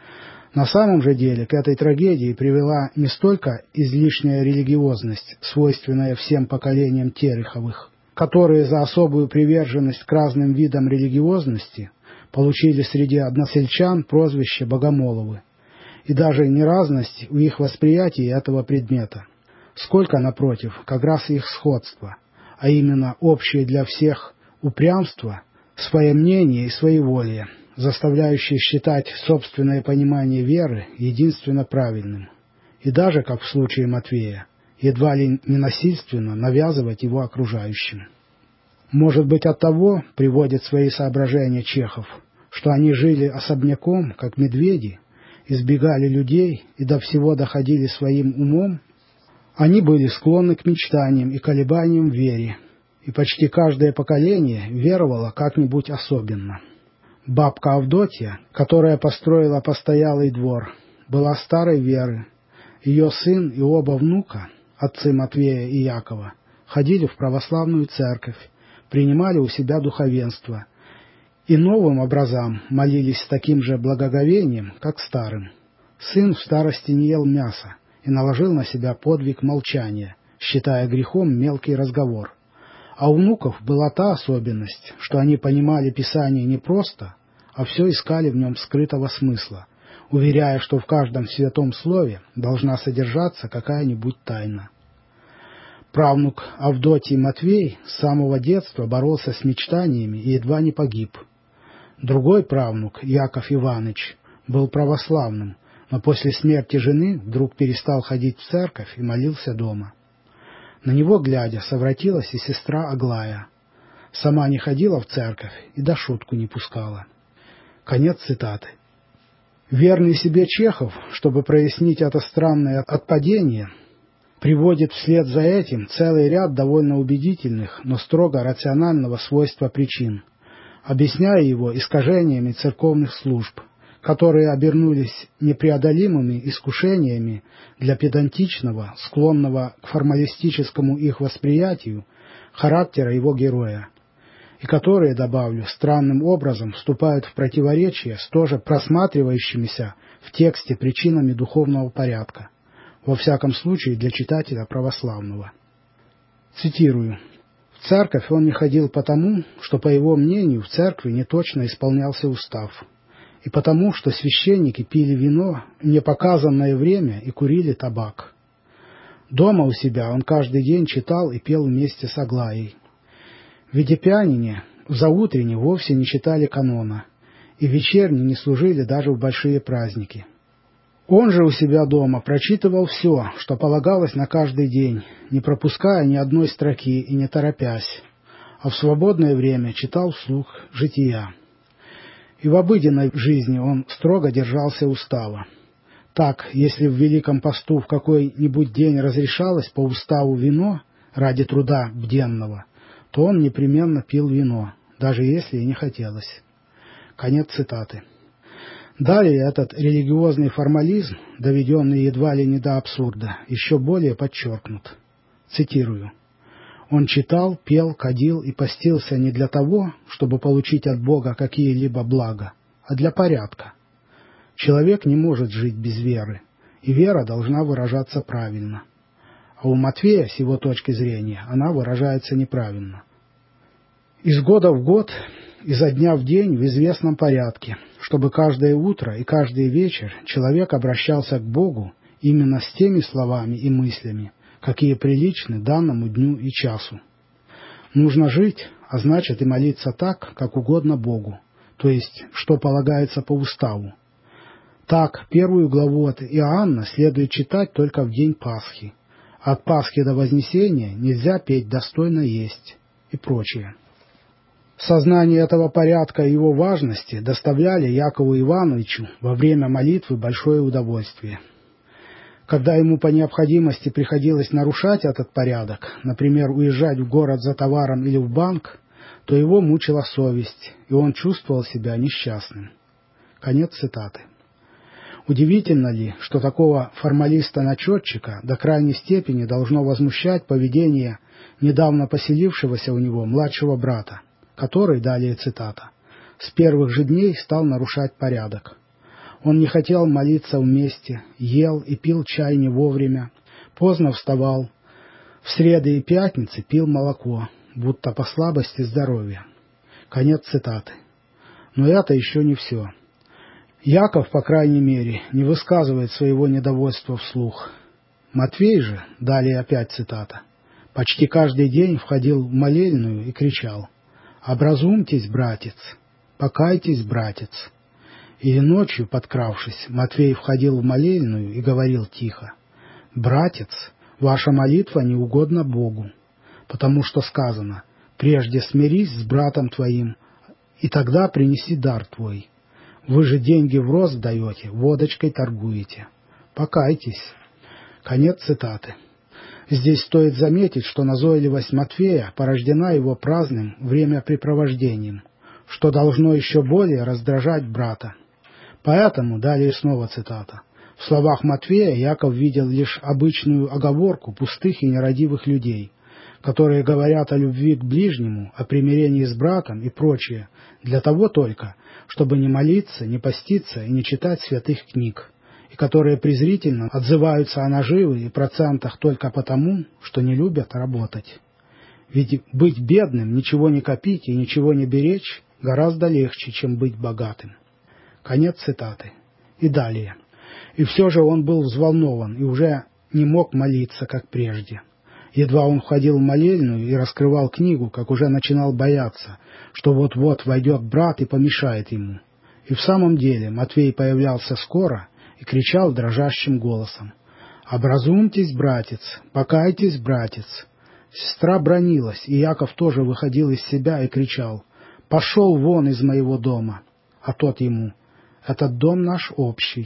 На самом же деле к этой трагедии привела не столько излишняя религиозность, свойственная всем поколениям Тереховых, которые за особую приверженность к разным видам религиозности получили среди односельчан прозвище Богомоловы, и даже неразность в их восприятии этого предмета, сколько, напротив, как раз их сходство, а именно общее для всех упрямство, своемнение и своеволие, заставляющие считать собственное понимание веры единственно правильным, и даже, как в случае Матвея, едва ли не насильственно навязывать его окружающим. Может быть, оттого приводит свои соображения Чехов, что они жили особняком, как медведи, избегали людей и до всего доходили своим умом. Они были склонны к мечтаниям и колебаниям в вере, и почти каждое поколение веровало как-нибудь особенно. Бабка Авдотья, которая построила постоялый двор, была старой веры. Ее сын и оба внука, отцы Матвея и Якова, ходили в православную церковь, принимали у себя духовенство и новым образам молились с таким же благоговением, как старым. Сын в старости не ел мяса и наложил на себя подвиг молчания, считая грехом мелкий разговор. А у внуков была та особенность, что они понимали Писание не просто, а все искали в нем скрытого смысла, уверяя, что в каждом святом слове должна содержаться какая-нибудь тайна. Правнук Авдотьи Матвей с самого детства боролся с мечтаниями и едва не погиб. Другой правнук, Яков Иваныч, был православным, но после смерти жены вдруг перестал ходить в церковь и молился дома. На него, глядя, совратилась и сестра Аглая. Сама не ходила в церковь и до шутку не пускала. Конец цитаты. Верный себе Чехов, чтобы прояснить это странное отпадение, приводит вслед за этим целый ряд довольно убедительных, но строго рационального свойства причин, объясняя его искажениями церковных служб, которые обернулись непреодолимыми искушениями для педантичного, склонного к формалистическому их восприятию характера его героя, и которые, добавлю, странным образом вступают в противоречие с тоже просматривающимися в тексте причинами духовного порядка, во всяком случае для читателя православного. Цитирую. «В церковь он не ходил потому, что, по его мнению, в церкви неточно исполнялся устав, и потому, что священники пили вино в непоказанное время и курили табак. Дома у себя он каждый день читал и пел вместе с Аглаей. В Ведепянине в заутренне вовсе не читали канона, и вечерне не служили даже в большие праздники. Он же у себя дома прочитывал все, что полагалось на каждый день, не пропуская ни одной строки и не торопясь, а в свободное время читал вслух жития. И в обыденной жизни он строго держался устава. Так, если в Великом посту в какой-нибудь день разрешалось по уставу вино ради труда бденного, то он непременно пил вино, даже если и не хотелось». Конец цитаты. Далее этот религиозный формализм, доведенный едва ли не до абсурда, еще более подчеркнут. Цитирую. Он читал, пел, кадил и постился не для того, чтобы получить от Бога какие-либо блага, а для порядка. Человек не может жить без веры, и вера должна выражаться правильно. А у Матфея, с его точки зрения, она выражается неправильно. Из года в год, изо дня в день в известном порядке, чтобы каждое утро и каждый вечер человек обращался к Богу именно с теми словами и мыслями, какие приличны данному дню и часу. Нужно жить, а значит и молиться так, как угодно Богу, то есть, что полагается по уставу. Так, 1 главу от Иоанна следует читать только в день Пасхи. От Пасхи до Вознесения нельзя петь «достойно есть» и прочее. Сознание этого порядка и его важности доставляли Якову Ивановичу во время молитвы большое удовольствие. Когда ему по необходимости приходилось нарушать этот порядок, например, уезжать в город за товаром или в банк, то его мучила совесть, и он чувствовал себя несчастным. Конец цитаты. Удивительно ли, что такого формалиста-начетчика до крайней степени должно возмущать поведение недавно поселившегося у него младшего брата, который, далее цитата, с первых же дней стал нарушать порядок. Он не хотел молиться вместе, ел и пил чай не вовремя, поздно вставал, в среды и пятницы пил молоко, будто по слабости здоровья. Конец цитаты. Но это еще не все. Яков, по крайней мере, не высказывает своего недовольства вслух. Матвей же, далее опять цитата, почти каждый день входил в молельную и кричал: «Образумьтесь, братец! Покайтесь, братец!» Или ночью, подкравшись, Матвей входил в молельную и говорил тихо: «Братец, ваша молитва не угодна Богу, потому что сказано: прежде смирись с братом твоим, и тогда принеси дар твой. Вы же деньги в рост даете, водочкой торгуете. Покайтесь». Конец цитаты. Здесь стоит заметить, что назойливость Матфея порождена его праздным времяпрепровождением, что должно еще более раздражать брата. Поэтому, далее снова цитата, в словах Матфея Яков видел лишь обычную оговорку пустых и нерадивых людей, которые говорят о любви к ближнему, о примирении с братом и прочее, для того только, чтобы не молиться, не поститься и не читать святых книг, и которые презрительно отзываются о наживе и процентах только потому, что не любят работать. Ведь быть бедным, ничего не копить и ничего не беречь гораздо легче, чем быть богатым. Конец цитаты. И далее. И все же он был взволнован и уже не мог молиться, как прежде. Едва он входил в молельную и раскрывал книгу, как уже начинал бояться, что вот-вот войдет брат и помешает ему. И в самом деле Матвей появлялся скоро и кричал дрожащим голосом: «Образумьтесь, братец! Покайтесь, братец!» Сестра бранилась, и Яков тоже выходил из себя и кричал: «Пошел вон из моего дома!» А тот ему: «Этот дом наш общий».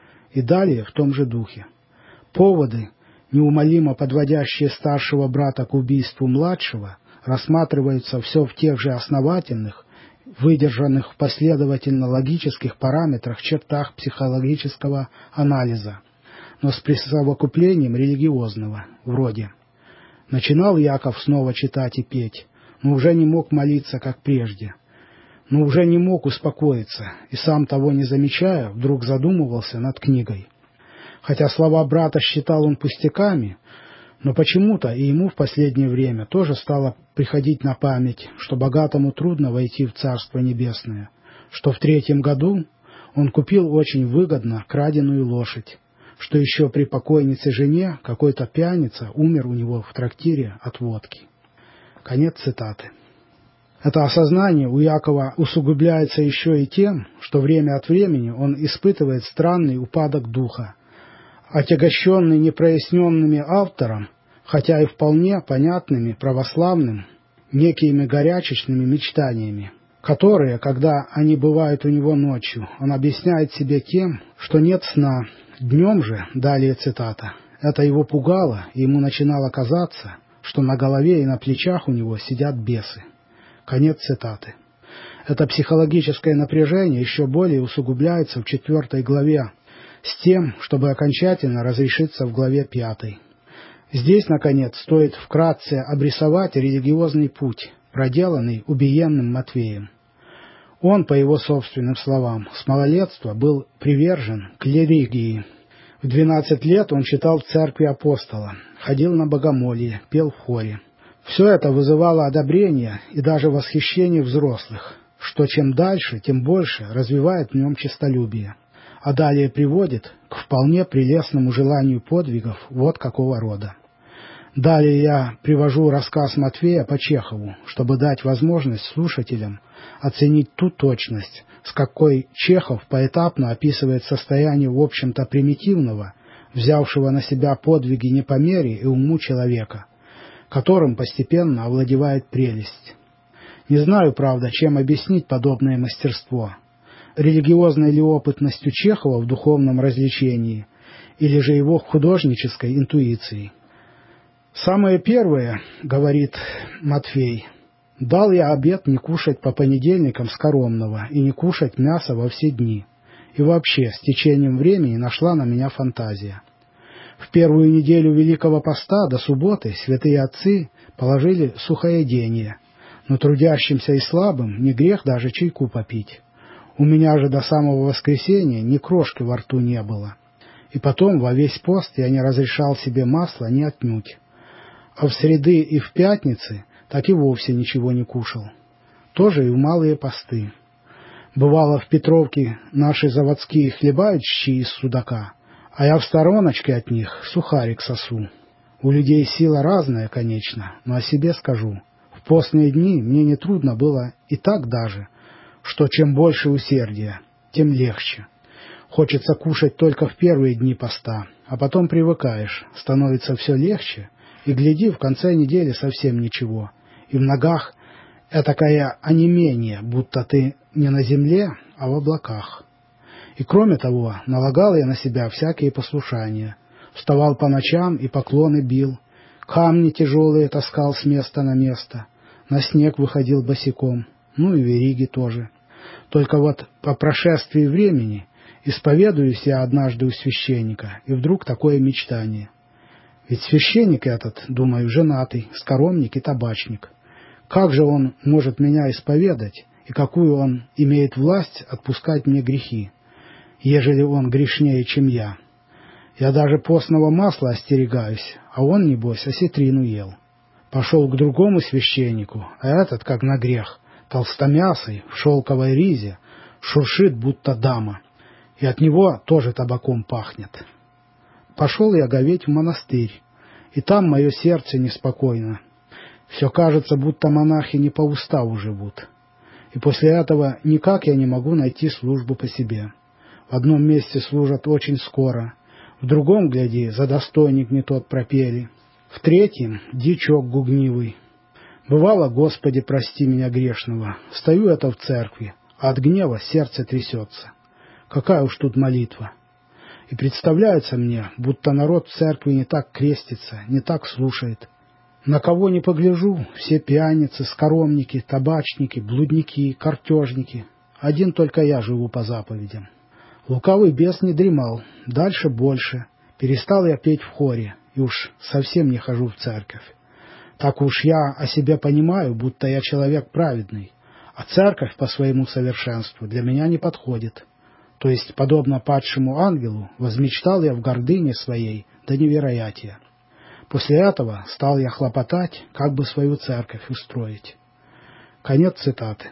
И далее в том же духе. Поводы, неумолимо подводящие старшего брата к убийству младшего, рассматриваются все в тех же основательных, выдержанных в последовательно логических параметрах чертах психологического анализа, но с присовокуплением религиозного, вроде: начинал Яков снова читать и петь, но уже не мог молиться, как прежде, но уже не мог успокоиться, и сам того не замечая, вдруг задумывался над книгой. Хотя слова брата считал он пустяками, но почему-то и ему в последнее время тоже стало приходить на память, что богатому трудно войти в Царство Небесное, что в 3-м году он купил очень выгодно краденую лошадь, что еще при покойнице жене какой-то пьяница умер у него в трактире от водки. Конец цитаты. Это осознание у Якова усугубляется еще и тем, что время от времени он испытывает странный упадок духа, отягощенный непроясненными автором, хотя и вполне понятными православным, некими горячечными мечтаниями, которые, когда они бывают у него ночью, он объясняет себе тем, что нет сна. Днем же, далее цитата, это его пугало, и ему начинало казаться, что на голове и на плечах у него сидят бесы. Конец цитаты. Это психологическое напряжение еще более усугубляется в 4 главе, с тем, чтобы окончательно разрешиться в главе 5. Здесь, наконец, стоит вкратце обрисовать религиозный путь, проделанный убиенным Матвеем. Он, по его собственным словам, с малолетства был привержен к религии. В 12 лет он читал в церкви апостола, ходил на богомолье, пел в хоре. Все это вызывало одобрение и даже восхищение взрослых, что чем дальше, тем больше развивает в нем честолюбие, а далее приводит к вполне прелестному желанию подвигов вот какого рода. Далее я привожу рассказ Матвея по Чехову, чтобы дать возможность слушателям оценить ту точность, с какой Чехов поэтапно описывает состояние, в общем-то, примитивного, взявшего на себя подвиги не по мере и уму человека, которым постепенно овладевает прелесть. Не знаю, правда, чем объяснить подобное мастерство. Религиозной ли опытностью Чехова в духовном развлечении, или же его художнической интуицией. «Самое первое, — говорит Матвей, — дал я обет не кушать по понедельникам скоромного и не кушать мясо во все дни. И вообще, с течением времени нашла на меня фантазия. В первую неделю Великого Поста до субботы святые отцы положили сухоедение, но трудящимся и слабым не грех даже чайку попить. У меня же до самого воскресенья ни крошки во рту не было. И потом во весь пост я не разрешал себе масла ни отнюдь. А в среды и в пятницы так и вовсе ничего не кушал. Тоже и в малые посты. Бывало, в Петровке наши заводские хлебают щи из судака, а я в стороночке от них сухарик сосу. У людей сила разная, конечно, но о себе скажу. В постные дни мне нетрудно было и так даже, что чем больше усердия, тем легче. Хочется кушать только в первые дни поста, а потом привыкаешь, становится все легче, и, гляди, в конце недели совсем ничего, и в ногах этакое онемение, будто ты не на земле, а в облаках. И кроме того, налагал я на себя всякие послушания, вставал по ночам и поклоны бил, камни тяжелые таскал с места на место, на снег выходил босиком, ну и вериги тоже. Только вот по прошествии времени исповедуюсь я однажды у священника, и вдруг такое мечтание. Ведь священник этот, думаю, женатый, скоромник и табачник. Как же он может меня исповедать, и какую он имеет власть отпускать мне грехи, ежели он грешнее, чем я? Я даже постного масла остерегаюсь, а он, небось, осетрину ел. Пошел к другому священнику, а этот, как на грех, толстомясый, в шелковой ризе, шуршит, будто дама, и от него тоже табаком пахнет. Пошел я говеть в монастырь, и там мое сердце неспокойно. Все кажется, будто монахи не по уставу живут. И после этого никак я не могу найти службу по себе. В одном месте служат очень скоро, в другом, гляди, за достойник не тот пропели, в третьем — дичок гугнивый. Бывало, Господи, прости меня грешного, стою это в церкви, а от гнева сердце трясется. Какая уж тут молитва! И представляется мне, будто народ в церкви не так крестится, не так слушает. На кого не погляжу, все пьяницы, скоромники, табачники, блудники, картежники. Один только я живу по заповедям. Лукавый бес не дремал, дальше больше. Перестал я петь в хоре, и уж совсем не хожу в церковь. Так уж я о себе понимаю, будто я человек праведный, а церковь по своему совершенству для меня не подходит. То есть, подобно падшему ангелу, возмечтал я в гордыне своей до невероятия. После этого стал я хлопотать, как бы свою церковь устроить. Конец цитаты.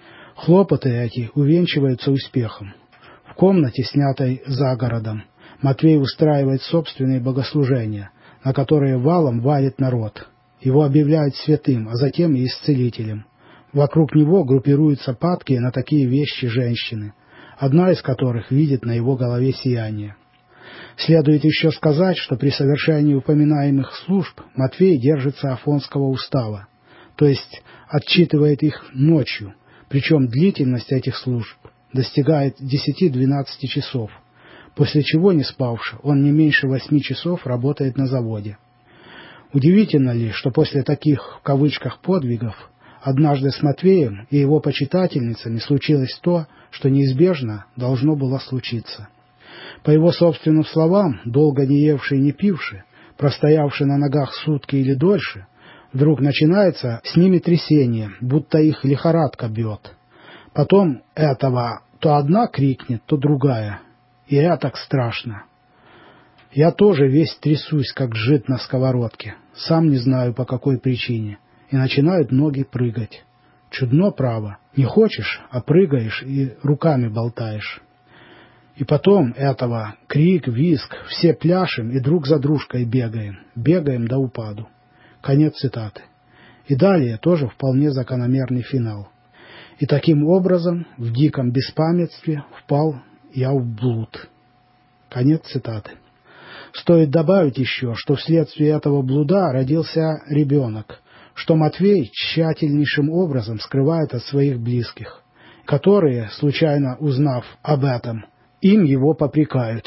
Хлопоты эти увенчиваются успехом. В комнате, снятой за городом, Матвей устраивает собственные богослужения, на которые валом валит народ. Его объявляют святым, а затем и исцелителем. Вокруг него группируются падкие на такие вещи женщины, одна из которых видит на его голове сияние. Следует еще сказать, что при совершении упоминаемых служб Матвей держится афонского устава, то есть отчитывает их ночью, причем длительность этих служб достигает 10-12 часов, после чего, не спавши, он не меньше 8 часов работает на заводе. Удивительно ли, что после таких, в кавычках, подвигов, однажды с Матвеем и его почитательницами случилось то, что неизбежно должно было случиться. По его собственным словам, долго не евший и не пивший, простоявший на ногах сутки или дольше, вдруг начинается с ними трясение, будто их лихорадка бьет. Потом этого то одна крикнет, то другая, и это так страшно. Я тоже весь трясусь, как жид на сковородке, сам не знаю по какой причине, и начинают ноги прыгать. Чудно, право, не хочешь, а прыгаешь и руками болтаешь. И потом этого крик, визг, все пляшем и друг за дружкой бегаем до упаду. Конец цитаты. И далее тоже вполне закономерный финал. И таким образом в диком беспамятстве впал я в блуд. Конец цитаты. Стоит добавить еще, что вследствие этого блуда родился ребенок, что Матвей тщательнейшим образом скрывает от своих близких, которые, случайно узнав об этом, им его попрекают.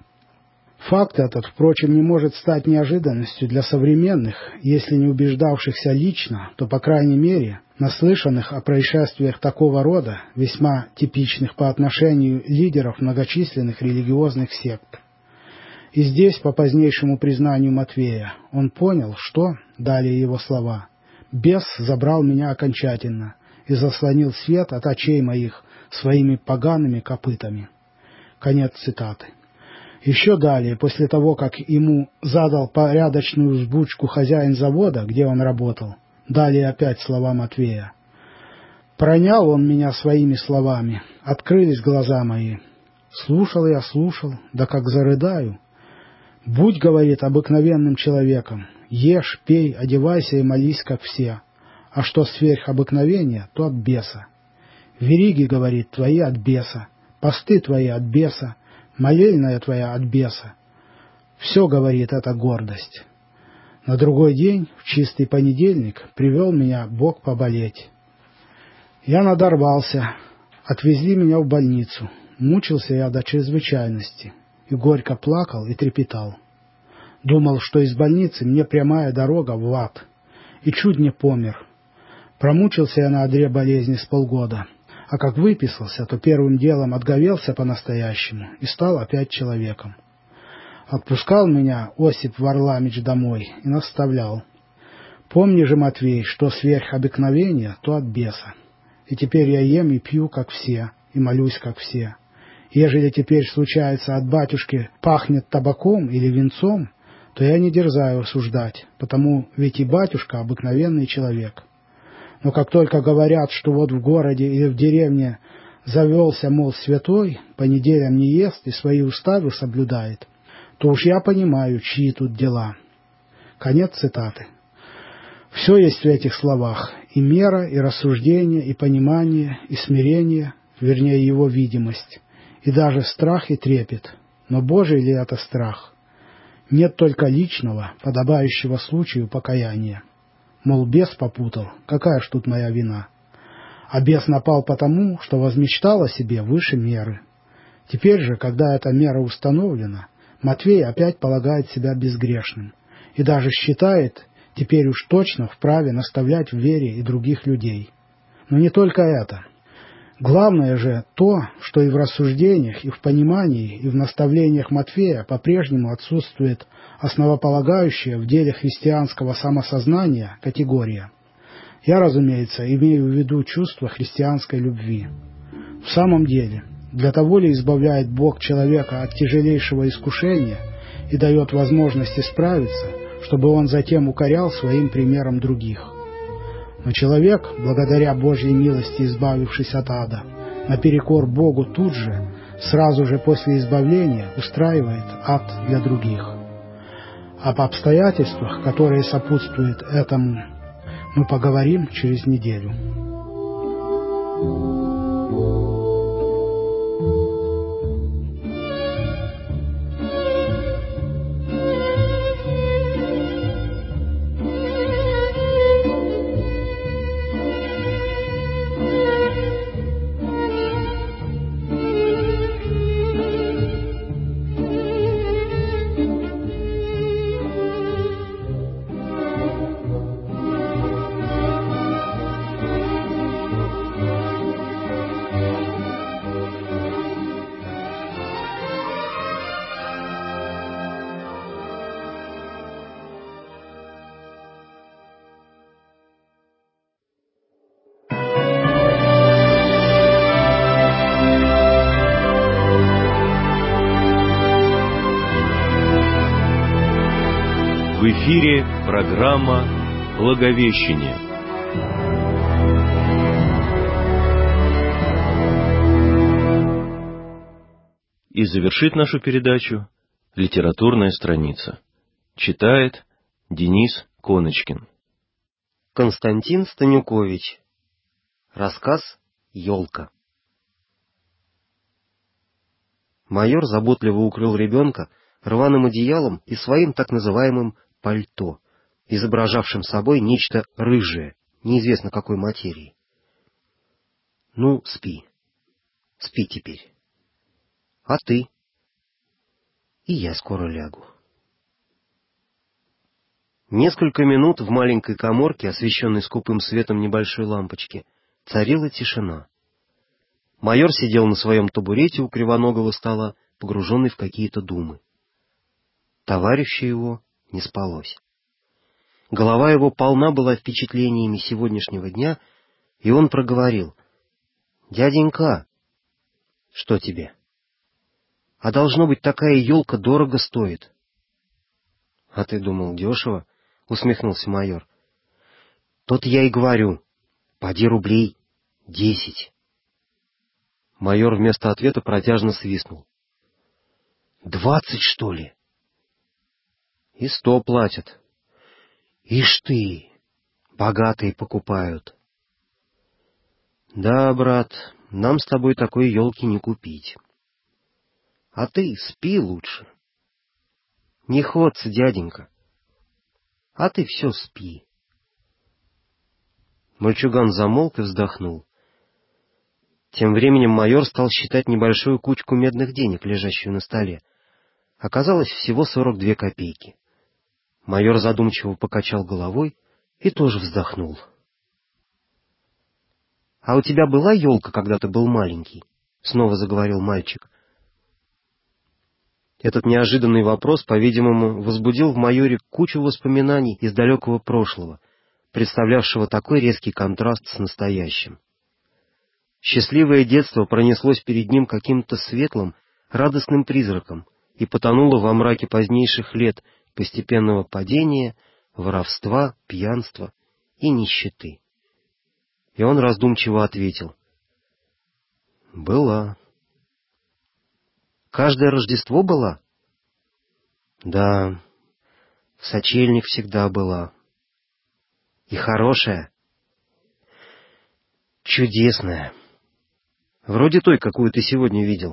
Факт этот, впрочем, не может стать неожиданностью для современных, если не убеждавшихся лично, то, по крайней мере, наслышанных о происшествиях такого рода, весьма типичных по отношению лидеров многочисленных религиозных сект. И здесь, по позднейшему признанию Матвея, он понял, что, далее его слова, «Бес забрал меня окончательно и заслонил свет от очей моих своими погаными копытами». Конец цитаты. Еще далее, после того, как ему задал порядочную взбучку хозяин завода, где он работал, далее опять слова Матвея. «Пронял он меня своими словами, открылись глаза мои. Слушал я, слушал, да как зарыдаю. Будь, говорит, обыкновенным человеком, ешь, пей, одевайся и молись, как все. А что сверх обыкновения, то от беса. Вериги, говорит, твои от беса, посты твои от беса, молельная твоя от беса. Все, говорит, это гордость. На другой день, в чистый понедельник, привел меня Бог поболеть. Я надорвался, отвезли меня в больницу, мучился я до чрезвычайности, и горько плакал и трепетал. Думал, что из больницы мне прямая дорога в ад, и чуть не помер. Промучился я на одре болезни с полгода, а как выписался, то первым делом отговелся по-настоящему и стал опять человеком. Отпускал меня Осип Варламич домой и наставлял. Помни же, Матвей, что сверх обыкновения, то от беса. И теперь я ем и пью, как все, и молюсь, как все. Ежели теперь случается от батюшки пахнет табаком или винцом, то я не дерзаю осуждать, потому ведь и батюшка обыкновенный человек. Но как только говорят, что вот в городе или в деревне завелся, мол, святой, по неделям не ест и свои уставы соблюдает, то уж я понимаю, чьи тут дела. Конец цитаты. Все есть в этих словах, и мера, и рассуждение, и понимание, и смирение, вернее его видимость, и даже страх и трепет. Но Божий ли это страх? Нет только личного, подобающего случаю покаяния. Мол, бес попутал, какая ж тут моя вина? А бес напал потому, что возмечтал о себе выше меры. Теперь же, когда эта мера установлена, Матвей опять полагает себя безгрешным и даже считает теперь уж точно вправе наставлять в вере и других людей. Но не только это. Главное же то, что и в рассуждениях, и в понимании, и в наставлениях Матфея по-прежнему отсутствует основополагающая в деле христианского самосознания категория. Я, разумеется, имею в виду чувство христианской любви. В самом деле, для того ли избавляет Бог человека от тяжелейшего искушения и дает возможность исправиться, чтобы он затем укорял своим примером других? Но человек, благодаря Божьей милости избавившись от ада, наперекор Богу тут же, сразу же после избавления, устраивает ад для других. Об обстоятельствах, которые сопутствуют этому, мы поговорим через неделю. В эфире программа «Благовещение». И завершит нашу передачу литературная страница. Читает Денис Коночкин. Константин Станюкович. Рассказ «Елка». Майор заботливо укрыл ребенка рваным одеялом и своим так называемым пальто, изображавшим собой нечто рыжее, неизвестно какой материи. «Ну, спи. Спи теперь. А ты?» «И я скоро лягу». Несколько минут в маленькой каморке, освещенной скупым светом небольшой лампочки, царила тишина. Майор сидел на своем табурете у кривоногого стола, погруженный в какие-то думы. Товарищу его не спалось. Голова его полна была впечатлениями сегодняшнего дня, и он проговорил: «Дяденька!» «Что тебе?» «А должно быть, такая елка дорого стоит». «А ты думал, дешево?» — усмехнулся майор. «Тот я и говорю. Поди рублей 10». Майор вместо ответа протяжно свистнул. 20, что ли? И 100 платят. Ишь ты, богатые покупают. Да, брат, нам с тобой такой елки не купить. А ты спи лучше. Не ходцы, дяденька. А ты все спи. Мальчуган замолк и вздохнул. Тем временем майор стал считать небольшую кучку медных денег, лежащую на столе. Оказалось всего 42 копейки. Майор задумчиво покачал головой и тоже вздохнул. — А у тебя была елка, когда ты был маленький? — снова заговорил мальчик. Этот неожиданный вопрос, по-видимому, возбудил в майоре кучу воспоминаний из далекого прошлого, представлявшего такой резкий контраст с настоящим. Счастливое детство пронеслось перед ним каким-то светлым, радостным призраком и потонуло во мраке позднейших лет постепенного падения, воровства, пьянства и нищеты. И он раздумчиво ответил: «Была». «Каждое Рождество была?» «Да, в сочельник всегда была». «И хорошая?» «Чудесная. Вроде той, какую ты сегодня видел».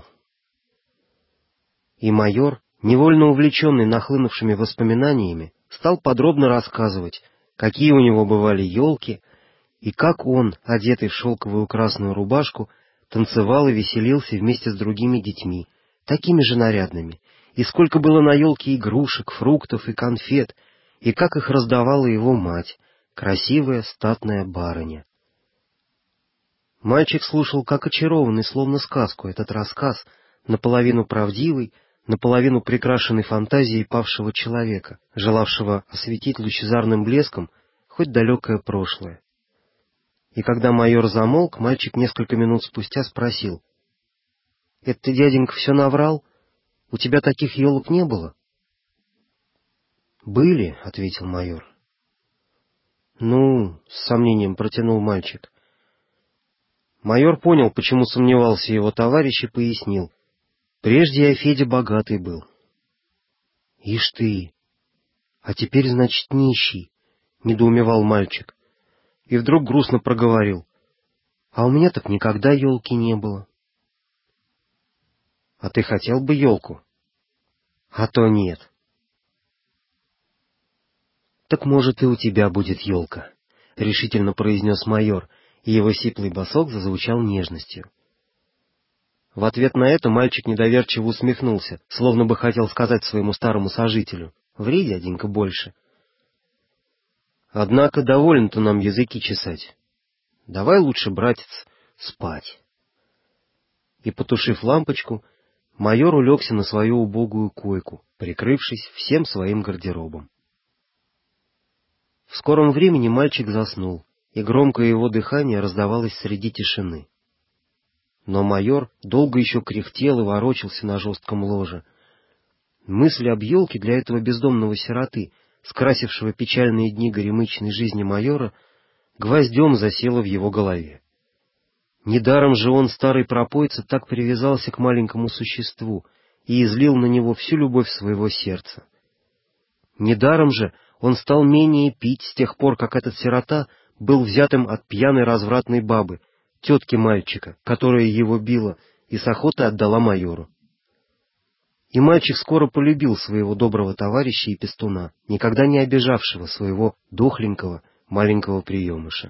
И майор, невольно увлеченный нахлынувшими воспоминаниями, стал подробно рассказывать, какие у него бывали елки, и как он, одетый в шелковую красную рубашку, танцевал и веселился вместе с другими детьми, такими же нарядными, и сколько было на елке игрушек, фруктов и конфет, и как их раздавала его мать, красивая статная барыня. Мальчик слушал, как очарованный, словно сказку, этот рассказ, наполовину правдивый, наполовину прикрашенный фантазией павшего человека, желавшего осветить лучезарным блеском хоть далекое прошлое. И когда майор замолк, мальчик несколько минут спустя спросил: — Это ты, дяденька, все наврал? У тебя таких елок не было? — Были, — ответил майор. — Ну, — с сомнением протянул мальчик. Майор понял, почему сомневался его товарищ, и пояснил: прежде я, Федя, богатый был. — Ишь ты! А теперь, значит, нищий, — недоумевал мальчик. И вдруг грустно проговорил: — А у меня так никогда елки не было. — А ты хотел бы елку? — А то нет. — Так, может, и у тебя будет елка, — решительно произнес майор, и его сиплый босок зазвучал нежностью. В ответ на это мальчик недоверчиво усмехнулся, словно бы хотел сказать своему старому сожителю: «Ври, дяденька, больше». «Однако довольно-то нам языки чесать. Давай лучше, братец, спать». И, потушив лампочку, майор улегся на свою убогую койку, прикрывшись всем своим гардеробом. В скором времени мальчик заснул, и громкое его дыхание раздавалось среди тишины. Но майор долго еще кряхтел и ворочался на жестком ложе. Мысль об елке для этого бездомного сироты скрасившего печальные дни горемычной жизни майора, гвоздем засело в его голове. Недаром же он, старый пропойца, так привязался к маленькому существу и излил на него всю любовь своего сердца. Недаром же он стал менее пить с тех пор, как этот сирота был взятым от пьяной развратной бабы, тетки мальчика, которая его била и с охотой отдала майору. И мальчик скоро полюбил своего доброго товарища и пестуна, никогда не обижавшего своего дохленького маленького приемыша.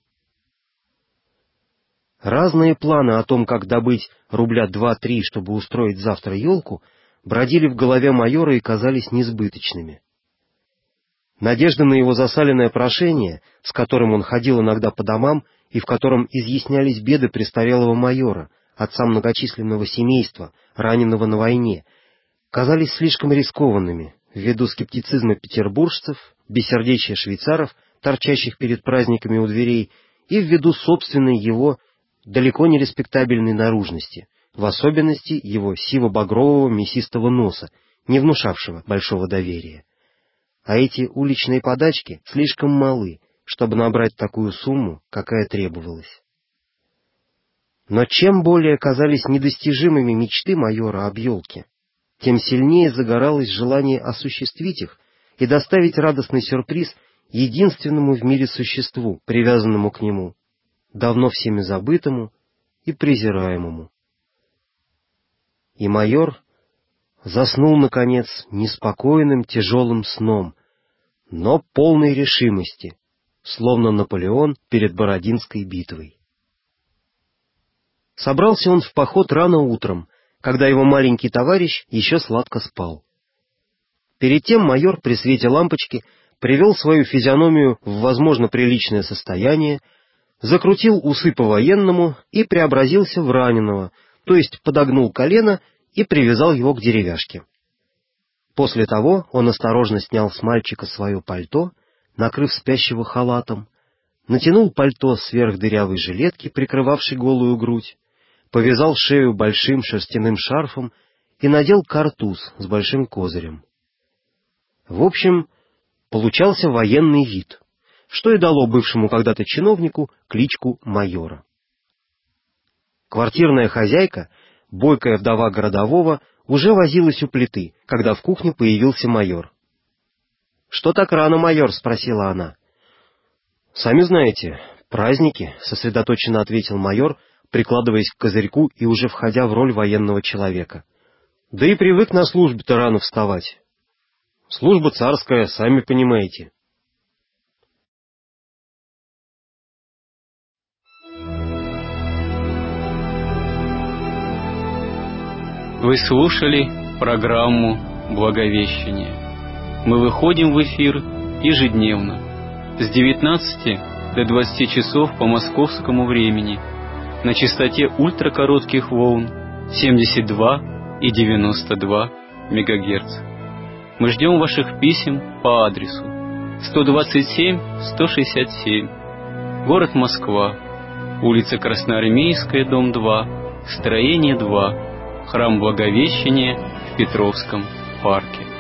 Разные планы о том, как добыть рубля 2-3, чтобы устроить завтра елку, бродили в голове майора и казались несбыточными. Надежда на его засаленное прошение, с которым он ходил иногда по домам и в котором изъяснялись беды престарелого майора, отца многочисленного семейства, раненого на войне, казались слишком рискованными ввиду скептицизма петербуржцев, бессердечия швейцаров, торчащих перед праздниками у дверей, и ввиду собственной его далеко не респектабельной наружности, в особенности его сиво-багрового мясистого носа, не внушавшего большого доверия. А эти уличные подачки слишком малы, чтобы набрать такую сумму, какая требовалась. Но чем более казались недостижимыми мечты майора об елке, тем сильнее загоралось желание осуществить их и доставить радостный сюрприз единственному в мире существу, привязанному к нему, давно всеми забытому и презираемому. И майор заснул, наконец, неспокойным тяжелым сном, но полной решимости, словно Наполеон перед Бородинской битвой. Собрался он в поход рано утром, когда его маленький товарищ еще сладко спал. Перед тем майор при свете лампочки привел свою физиономию в, возможно, приличное состояние, закрутил усы по-военному и преобразился в раненого, то есть подогнул колено и привязал его к деревяшке. После того он осторожно снял с мальчика свое пальто, накрыв спящего халатом, натянул пальто сверх дырявой жилетки, прикрывавшей голую грудь, повязал шею большим шерстяным шарфом и надел картуз с большим козырем. В общем, получался военный вид, что и дало бывшему когда-то чиновнику кличку майора. Квартирная хозяйка, бойкая вдова городового, уже возилась у плиты, когда в кухне появился майор. — Что так рано, майор? — спросила она. — Сами знаете, праздники, — сосредоточенно ответил майор, прикладываясь к козырьку и уже входя в роль военного человека. — Да и привык на службе-то рано вставать. Служба царская, сами понимаете. Вы слушали программу «Благовещение». Мы выходим в эфир ежедневно с 19 до 20 часов по московскому времени на частоте ультракоротких волн 72 и 92 МГц. Мы ждем ваших писем по адресу 127-167, город Москва, улица Красноармейская, дом 2, строение 2, храм Благовещения в Петровском парке.